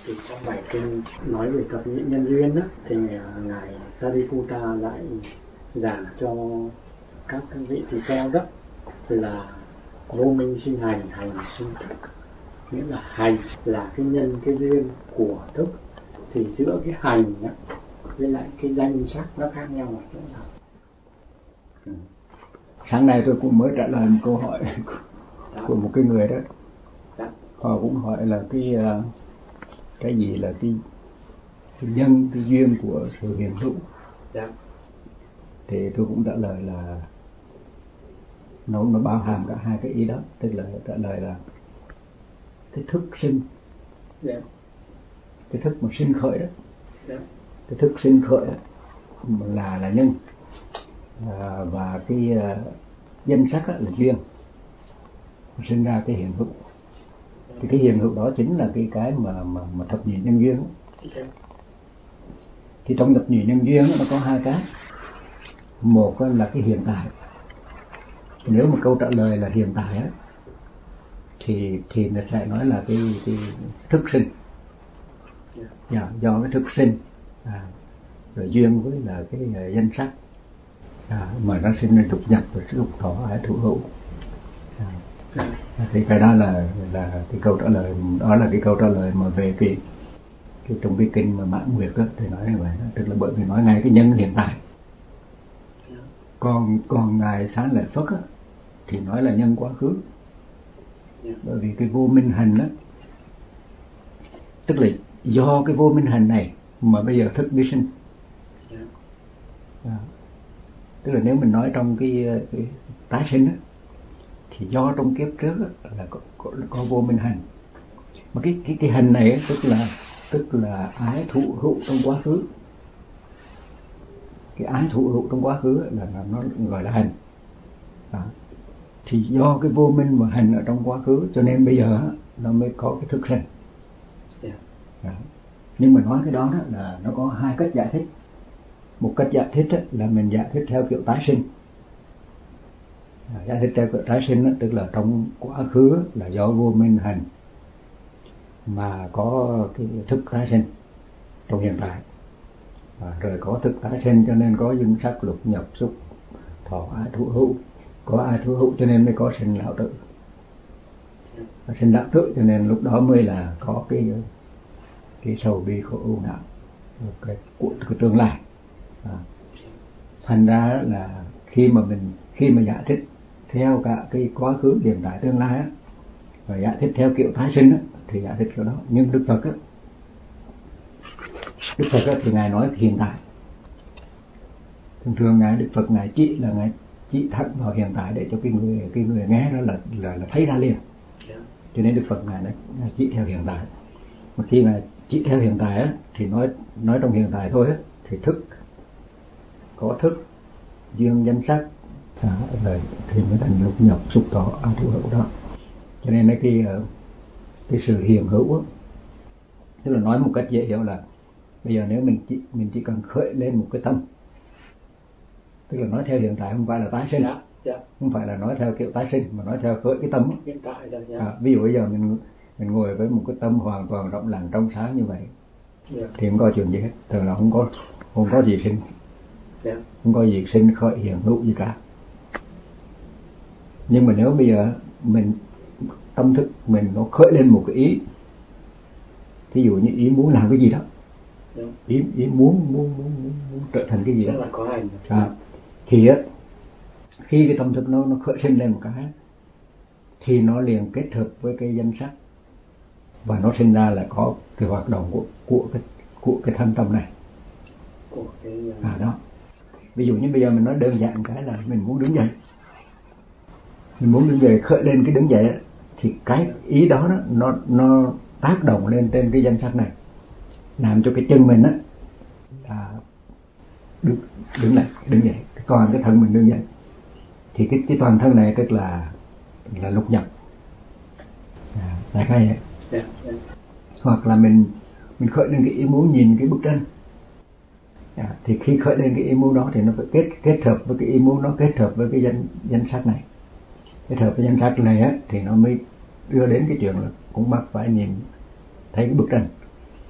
Thì trong bài kinh nói về thập nhị nhân duyên đó, thì ngài Sariputta lại giảng cho các vị tỳ kheo đó là vô minh sinh hành, hành sinh thức, nghĩa là hành là cái nhân cái duyên của thức, thì giữa cái hành đó, với lại cái danh sắc nó khác nhau ở chỗ nào? Sáng nay tôi cũng mới trả lời một câu hỏi của một cái người đó. Họ cũng hỏi là cái gì là cái nhân, cái duyên của sự hiện hữu. Thì tôi cũng trả lời là nó bao hàm cả hai cái ý đó. Tức là trả lời là cái thức sinh, cái thức mà sinh khởi đó, cái thức sinh khởi đó là nhân, và cái danh sắc là duyên, sinh ra cái hiện hữu. Thì cái hiện hữu đó chính là cái mà thập nhị nhân duyên. Thì trong thập nhị nhân duyên nó có hai cái. Một là cái hiện tại. Nếu mà câu trả lời là hiện tại á, thì nó sẽ nói là cái thức sinh. Do cái thức sinh rồi duyên với là cái danh sắc mà nó sinh ra lục nhập và lục thọ ái thụ hữu. Thì cái đó là cái câu trả lời, đó là cái câu trả lời mà về cái trong cái kinh mà Mãn Nguyệt đó, thì nói như vậy đó. Tức là bởi vì nói ngay cái nhân hiện tại. Còn ngài Xá Lợi Phất á, thì nói là nhân quá khứ. Bởi vì cái vô minh hành đó, tức là do cái vô minh hành này mà bây giờ thức đi sinh. Tức là nếu mình nói trong cái tái sinh á, thì do trong kiếp trước á, là có vô minh hành. Mà cái hành này á, tức là ái thụ hữu trong quá khứ. Cái ái thụ hữu trong quá khứ là nó gọi là hành. Thì do cái vô minh và hành ở trong quá khứ, cho nên bây giờ nó mới có cái thức sinh. Nhưng mà nói cái đó là nó có hai cách giải thích. Một cách giải thích là mình giải thích theo kiểu tái sinh. Giải thích theo kiểu tái sinh tức là trong quá khứ là do vô minh hành mà có cái thức tái sinh trong hiện tại. Rồi có thức tái sinh cho nên có danh sắc lục nhập xúc thọ ái thụ hữu. Có ái thụ hữu cho nên mới có sinh lão tử. Sinh lão tử cho nên lúc đó mới là có cái sầu bi khổ ưu não, cái tương lai. Thành ra là khi mà giải thích theo cả cái quá khứ hiện tại tương lai á, và giải thích theo kiểu tái sinh á, thì giải thích kiểu đó. Nhưng Đức Phật thì ngài nói hiện tại. Thường Đức Phật ngài chỉ thẳng vào hiện tại để cho cái người nghe đó là thấy ra liền. Cho nên Đức Phật ngài chỉ theo hiện tại. Mà khi ngài chỉ theo hiện tại á, thì nói trong hiện tại thôi á, thì có thức duyên danh sắc rồi thì mới thành lục nhập xúc thọ ái thụ hữu đó. Cho nên cái sự hiện hữu á, tức là nói một cách dễ hiểu là bây giờ nếu mình chỉ cần khởi lên một cái tâm, tức là nói theo hiện tại không phải là tái sinh, không phải là nói theo kiểu tái sinh mà nói theo khởi cái tâm hiện tại rồi. Ví dụ bây giờ mình ngồi với một cái tâm hoàn toàn rộng lặng trong sáng như vậy, thì không có chuyện gì hết, tức là không có gì sinh, không có gì sinh khởi hiện hữu gì cả. Nhưng mà nếu bây giờ mình tâm thức mình nó khởi lên một cái ý, ví dụ như ý muốn làm cái gì đó, ý muốn trở thành cái gì đó, thì á, khi cái tâm thức nó khởi sinh lên một cái, thì nó liền kết hợp với cái danh sắc và nó sinh ra là có cái hoạt động của cái thân tâm này. Đó. Ví dụ như bây giờ mình nói đơn giản cái là mình muốn đứng dậy, khởi lên cái đứng dậy, thì cái ý đó nó tác động lên trên cái danh sắc này, làm cho cái chân mình đứng dậy, còn cái thân mình đứng dậy, thì cái toàn thân này tức là lục nhập. Đại khái vậy. Hoặc là mình khởi lên cái ý muốn nhìn cái bức tranh, thì khi khởi lên cái ý muốn đó thì nó phải kết hợp với cái ý muốn đó, kết hợp với cái danh sắc này, kết hợp với danh sắc này á, thì nó mới đưa đến cái chuyện là cũng bắt phải nhìn thấy cái bức tranh.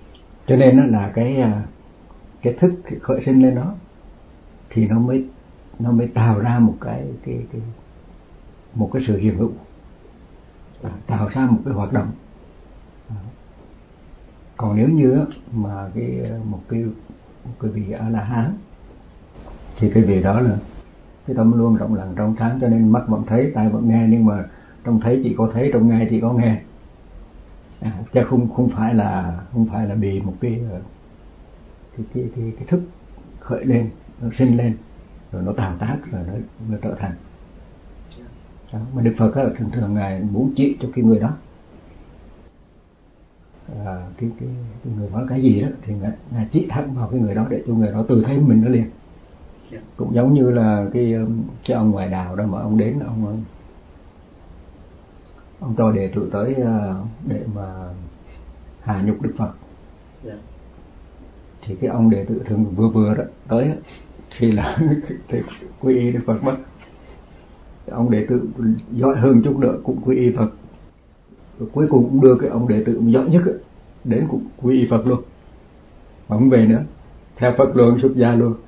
Cho nên là cái thức khởi sinh lên đó thì nó mới tạo ra một cái sự hiện hữu, tạo ra một cái hoạt động. Còn nếu như mà một cái vị A La Hán thì cái vị đó là cái tâm luôn rộng lặng trong sáng, cho nên mắt vẫn thấy, tai vẫn nghe, nhưng mà trong thấy chỉ có thấy, trong nghe chỉ có nghe, chứ không phải là bị một cái thức khởi lên, nó sinh lên rồi nó tạo tác rồi nó trở thành đó. Mà Đức Phật thường thường ngài muốn chỉ cho cái người đó cái người nói cái gì đó thì ngài chỉ thẳng vào cái người đó để cho người đó tự thấy mình nó liền. Cũng giống như là cái ông ngoại đạo đó mà ông đến, ông cho đệ tử tới để mà hạ nhục Đức Phật. Thì cái ông đệ tử thường vừa đó tới thì là thì quy y Đức Phật mất. Ông đệ tử giỏi hơn chút nữa cũng quy y Phật. Rồi cuối cùng cũng đưa cái ông đệ tử giỏi nhất đến cũng quy y Phật luôn, mà không về nữa, theo Phật luôn, xuất gia luôn.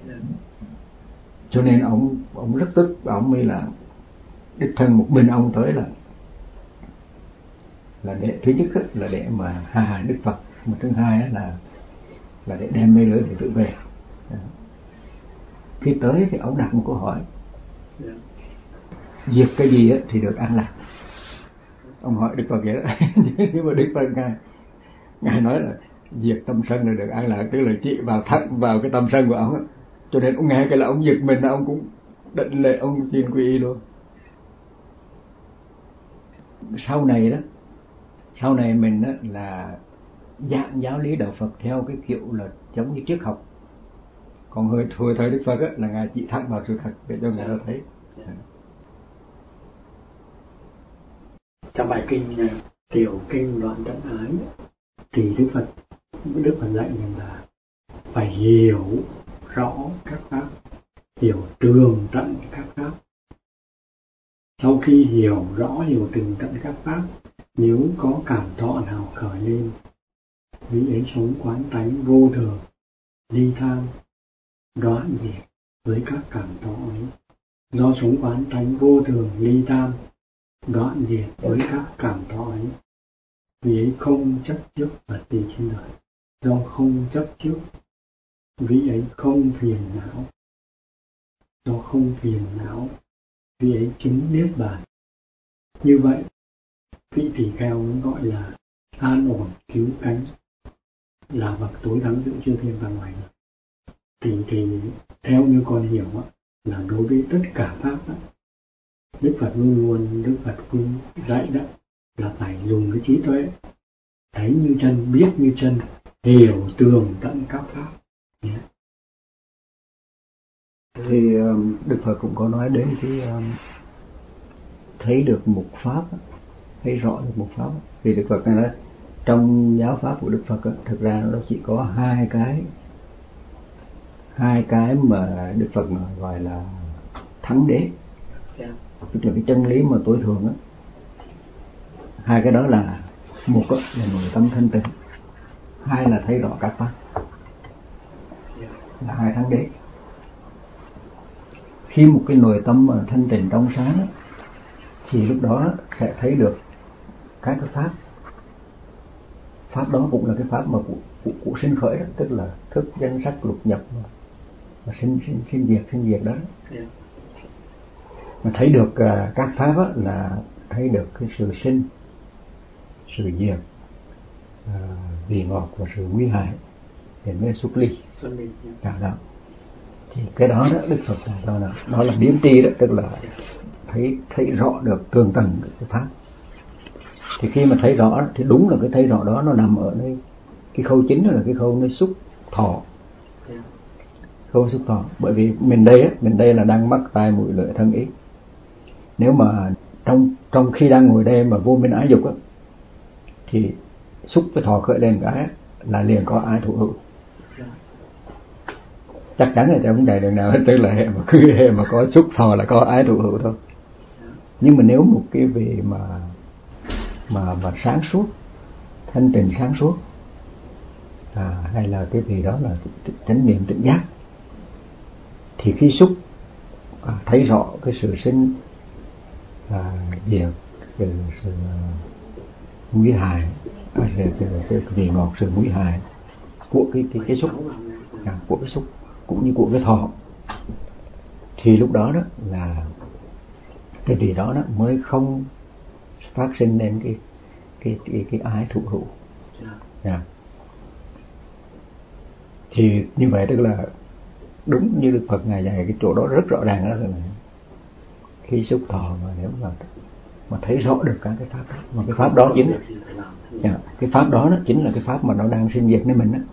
Cho nên ông rất tức, ông mới là đích thân một mình ông tới là để thứ nhất là để mà hạ Đức Phật, mà thứ hai là để đem mấy đứa đệ tử về. Khi tới thì ông đặt một câu hỏi: diệt cái gì thì được an lạc? Ông hỏi Đức Phật vậy đó. Nhưng mà Đức Phật ngài nói là diệt tâm sân là được an lạc, tức là chỉ vào thẳng vào cái tâm sân của ông. Cho nên ông nghe cái là ông giật mình, ông cũng định lệ, ông xin quy y luôn. Sau này mình là dạng giáo lý đạo Phật theo cái kiểu là giống như triết học. Còn hồi thời Đức Phật là ngài chỉ thẳng vào sự thật để cho người ta thấy. Trong bài kinh Tiểu Kinh Đoạn Tận Ái thì Đức Phật dạy rằng là phải hiểu rõ các pháp, hiểu tường tận các pháp. Sau khi hiểu rõ, hiểu tường tận các pháp, nếu có cảm thọ nào khởi lên, vị ấy sống quán tánh vô thường, ly tham, đoạn diệt với các cảm thọ ấy. Do sống quán tánh vô thường, ly tham, đoạn diệt với các cảm thọ ấy, vị ấy không chấp trước vật gì trên đời. Do không chấp trước, vị ấy không phiền não. Do không phiền não, vị ấy chứng niết bàn. Như vậy, vị tỳ kheo mới gọi là an ổn cứu cánh, là bậc tối thắng giữa chư thiên và loài người. Thì theo như con hiểu là đối với tất cả pháp Đức Phật Đức Phật dạy đó là phải dùng cái trí tuệ, thấy như chân, biết như chân, hiểu tường tận các pháp. Thì Đức Phật cũng có nói đến cái thấy được một pháp, thấy rõ được một pháp. Thì Đức Phật nói trong giáo pháp của Đức Phật thực ra nó chỉ có hai cái mà Đức Phật gọi là thắng đế, tức là cái chân lý mà tối thượng hai cái đó là một là nội tâm thanh tịnh, hai là thấy rõ các pháp, là hai thắng đế. Khi một cái nội tâm mà thanh tịnh trong sáng thì lúc đó sẽ thấy được các cái pháp đó cũng là cái pháp mà của sinh khởi đó, tức là thức danh sắc lục nhập mà sinh diệt đó. Mà thấy được các pháp là thấy được cái sự sinh, sự diệt, vị ngọt và sự nguy hại, thì mới xuất ly. Đó. Thì cái đó Đức Phật cho là đó là biến tri đó, tức là thấy rõ được tường tận cái pháp. Thì khi mà thấy rõ thì đúng là cái thấy rõ đó nó nằm ở đây, cái khâu chính đó là cái khâu nơi xúc thọ. Khâu xúc thọ, bởi vì mình đây là đang mắt tai mũi lưỡi thân ý. Nếu mà trong khi đang ngồi đây mà vô minh ái dục thì xúc với thọ khởi lên cái là liền có ái thụ hữu. Chắc chắn là trong vấn đề đường nào hết, tức là hệ mà có xúc thọ là có ái thụ hữu thôi. Nhưng mà nếu một cái vị mà sáng suốt, thanh tịnh sáng suốt hay là cái gì đó là chánh niệm tỉnh giác, thì khi xúc thấy rõ cái sự sinh diệt, sự nguy hại, cái vị ngọt, sự nguy hại của cái xúc, của cái xúc cũng như của cái thọ, thì lúc đó đó là cái vị đó mới không phát sinh lên cái ái thụ hữu. Thì như vậy tức là đúng như Đức Phật ngài dạy cái chỗ đó rất rõ ràng đó là khi xúc thọ mà nếu mà thấy rõ được các cái pháp đó, mà cái pháp đó chính là cái pháp đó, nó chính là cái pháp mà nó đang sinh diệt nên mình đó.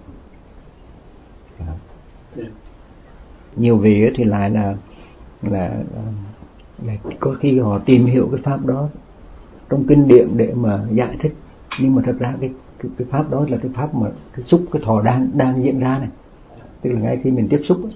Nhiều vị thì lại là có khi họ tìm hiểu cái pháp đó trong kinh điển để mà giải thích, nhưng mà thật ra cái pháp đó là cái pháp mà cái xúc cái thọ đang diễn ra này, tức là ngay khi mình tiếp xúc,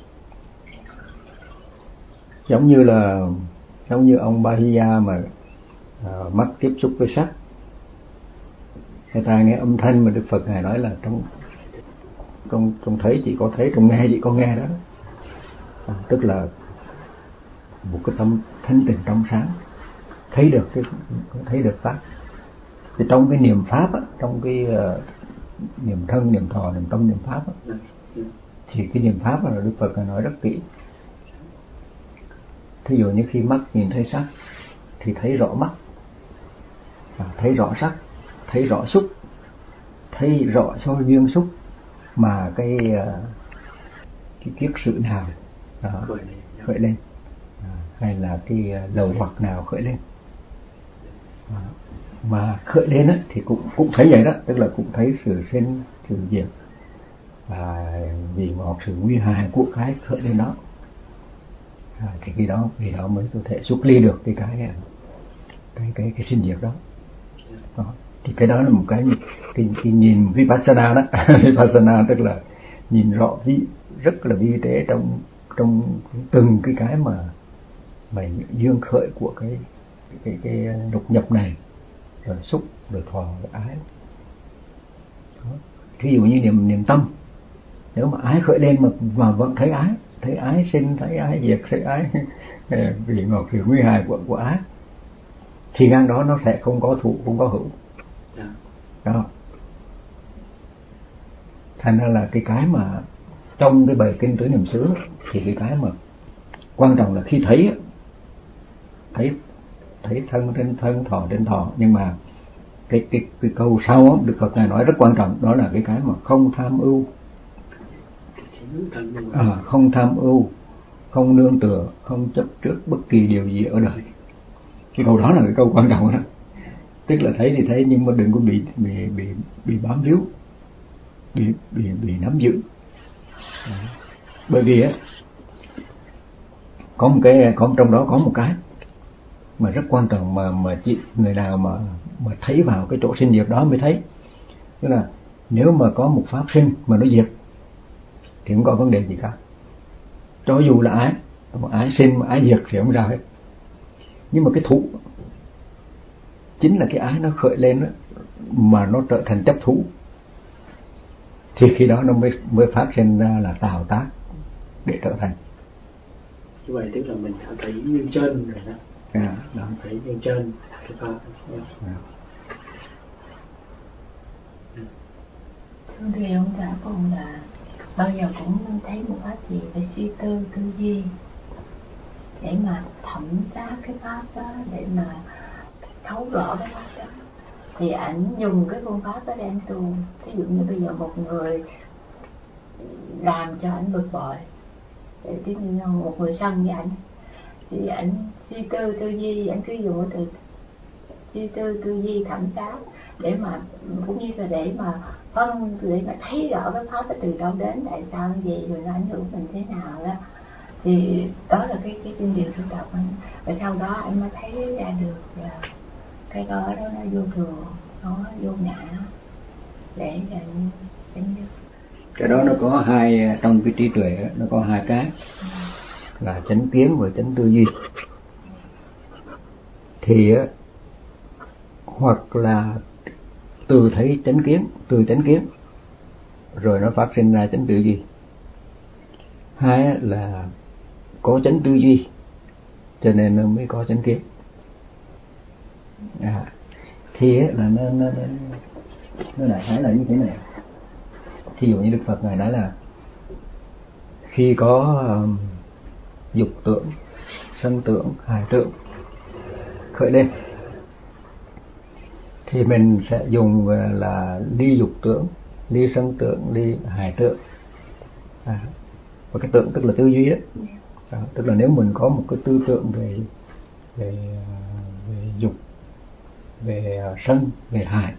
giống như ông Bahiya mà mắt tiếp xúc với sắc, người ta nghe âm thanh mà Đức Phật ngài nói là trong thấy chỉ có thấy, trong nghe chỉ có nghe đó, tức là một cái tâm thanh tịnh trong sáng, thấy được pháp. Thì trong cái niệm pháp á, trong cái niệm thân, niệm thọ, niệm tâm, niệm pháp á, thì cái niệm pháp là Đức Phật nói rất kỹ. Thí dụ như khi mắt nhìn thấy sắc thì thấy rõ mắt, thấy rõ sắc, thấy rõ xúc, thấy rõ soi duyên xúc mà cái kiết sự nào khởi lên, hay là cái lầu hoặc nào khởi lên, mà khởi lên á, thì cũng thấy vậy đó, tức là cũng thấy sự sinh sự diệt và vị ngọt, sự nguy hại của cái khởi lên đó. Thì khi đó mới có thể xuất ly được cái sinh diệt đó. Thì cái đó là một cái nhìn vipassana đó. Vipassana tức là nhìn rõ rất là vi tế trong từng cái mà duyên khởi của cái lục nhập này, rồi xúc, rồi thọ, rồi ái. Ví dụ như niệm tâm, nếu mà ái khởi lên mà vẫn thấy ái sinh, thấy ái diệt, thấy ái vị ngọt, sự nguy hại của ái, thì ngang đó nó sẽ không có thụ, không có hữu. Đó. Thành ra là cái mà trong cái bài kinh Tứ Niệm xứ thì cái mà quan trọng là khi thấy thân trên thân, thọ trên thọ, nhưng mà cái câu sau đó, Đức Phật ngài nói rất quan trọng, đó là cái mà không tham ưu, không tham ưu, không nương tựa, không chấp trước bất kỳ điều gì ở đời. Cái câu đó là cái câu quan trọng đó. Tức là thấy thì thấy, nhưng mà đừng có bị bám víu, bị nắm giữ. Bởi vì á, có trong đó có một cái mà rất quan trọng mà chỉ người nào mà thấy vào cái chỗ sinh diệt đó mới thấy. Tức là nếu mà có một pháp sinh mà nó diệt thì không có vấn đề gì cả, cho dù là ái sinh mà ái diệt thì không ra hết. Nhưng mà cái thụ chính là cái ái nó khởi lên đó, mà nó trở thành chấp thú, thì khi đó nó mới phát sinh ra là tạo tác để trở thành. Như vậy tức là mình đã thấy như chân rồi đó. Đó, thấy như chân cái pháp. Thưa ông trả con là bao giờ cũng thấy một pháp gì phải suy tư duy để mà thẩm tra cái pháp đó, để mà thấu rõ cái pháp đó. Thì ảnh dùng cái phương pháp đó để anh tu. Ví dụ như bây giờ một người làm cho ảnh bực bội, ví dụ như một người sân với ảnh, thì ảnh suy tư duy, ảnh cứ dùng cái từ suy tư duy thẩm sát để mà cũng như là để mà thấy rõ cái pháp đó từ đâu đến, tại sao như vậy, rồi nó ảnh hưởng mình thế nào đó. Thì đó là cái kinh điển tu tập anh. Và sau đó anh mới thấy ra được là cái đó nó vô thường, nó vô ngã, để anh cái đó nó có hai, trong cái trí tuệ nó có hai cái là chánh kiến và chánh tư duy. Thì hoặc là từ chánh kiến rồi nó phát sinh ra chánh tư duy. Hai là có chánh tư duy cho nên nó mới có chánh kiến. Thì là nó đại khái là như thế này. Thí dụ như Đức Phật ngài nói là khi có dục tưởng, sân tưởng, hài tưởng khởi lên thì mình sẽ dùng là ly dục tưởng, ly sân tưởng, ly hài tưởng. Và cái tưởng tức là tư duy đấy. Tức là nếu mình có một cái tư tưởng về dục, về sân, về hài,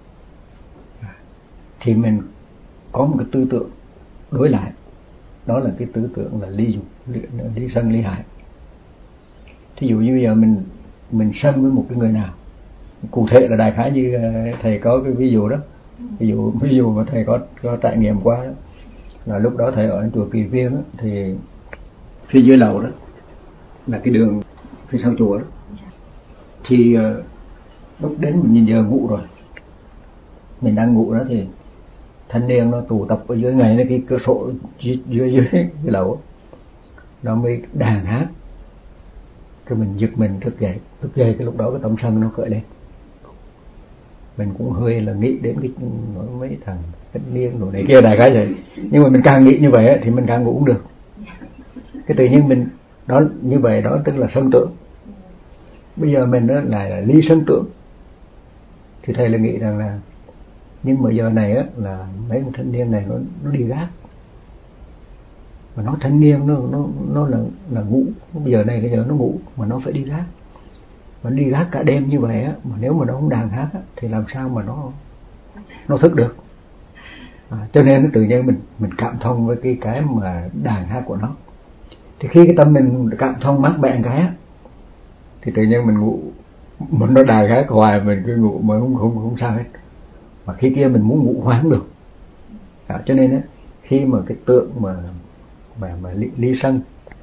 thì mình có một cái tư tưởng đối lại, đó là cái tư tưởng là ly dục, ly sân, ly hài. Thí dụ như bây giờ mình sân với một cái người nào, cụ thể là đại khái như thầy có cái ví dụ đó, ví dụ mà thầy có trải nghiệm qua đó, là lúc đó thầy ở chùa Kỳ Viên đó, thì phía dưới lầu đó là cái đường phía sau chùa đó, thì lúc đến mình nhìn giờ ngủ rồi, mình đang ngủ đó thì thanh niên nó tụ tập ở dưới ngay cái cửa sổ dưới cái lầu, nó mới đàn hát, cái mình giật mình thức dậy cái lúc đó cái tâm sân nó khởi lên. Mình cũng hơi là nghĩ đến cái mấy thằng thanh niên rồi này kia đại khái vậy, nhưng mà mình càng nghĩ như vậy thì mình càng ngủ không được. Cái tự nhiên mình đó như vậy đó tức là sân tưởng. Bây giờ mình đó là ly sân tưởng, thì thầy là nghĩ rằng là nhưng mà giờ này á là mấy con thanh niên này nó đi gác, mà nó thanh niên nó là ngủ, bây giờ này cái giờ nó ngủ mà nó phải đi gác, mà đi gác cả đêm như vậy á, mà nếu mà nó không đàn hát á, thì làm sao mà nó thức được. Cho nên nó tự nhiên mình cảm thông với cái mà đàn hát của nó. Thì khi cái tâm mình cảm thông mát mẻ cái á, thì tự nhiên mình ngủ, mình nó đàn hát hoài mình cứ ngủ mà không sao hết. Mà khi kia mình muốn ngủ hoài không được. Cho nên á, khi mà cái tượng mà ly sân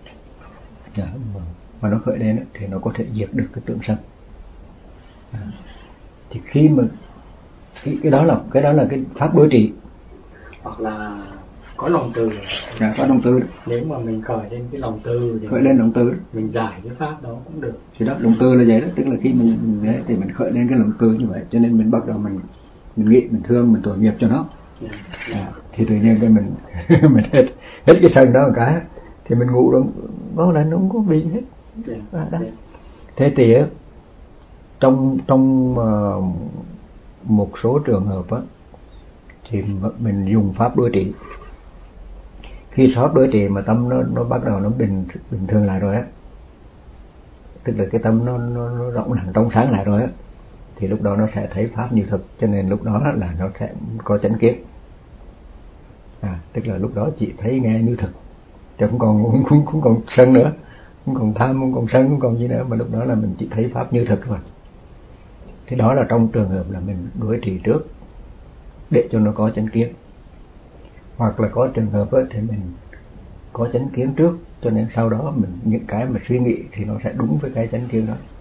mà nó khởi lên thì nó có thể diệt được cái tượng sân. Thì khi mà cái đó là cái pháp đối trị, hoặc là có lòng từ. Có lòng từ. Nếu mà mình khởi lên cái lòng từ thì khởi lên lòng từ, mình giải cái pháp đó cũng được. Thì đó, lòng từ là vậy đó, tức là khi mình đấy thì mình khởi lên cái lòng từ như vậy, cho nên mình bắt đầu mình nghĩ, mình thương, mình tội nghiệp cho nó. Thì tự nhiên cái mình hết cái sân đó một cái thì mình ngủ được, đó là nó không có bị hết. Thế thì trong một số trường hợp á, thì mình dùng pháp đối trị. Khi pháp đối trị mà tâm nó bắt đầu nó bình thường lại rồi á, tức là cái tâm nó rộng lặng trong sáng lại rồi á, thì lúc đó nó sẽ thấy pháp như thực, cho nên lúc đó là nó sẽ có chánh kiến. Tức là lúc đó chỉ thấy nghe như thực, chứ không còn sân nữa, không còn tham, không còn sân, không còn gì nữa, mà lúc đó là mình chỉ thấy pháp như thực rồi. Thì đó là trong trường hợp là mình đối trị trước để cho nó có chánh kiến. Hoặc là có trường hợp thì mình có chánh kiến trước, cho nên sau đó mình những cái mà suy nghĩ thì nó sẽ đúng với cái chánh kiến đó.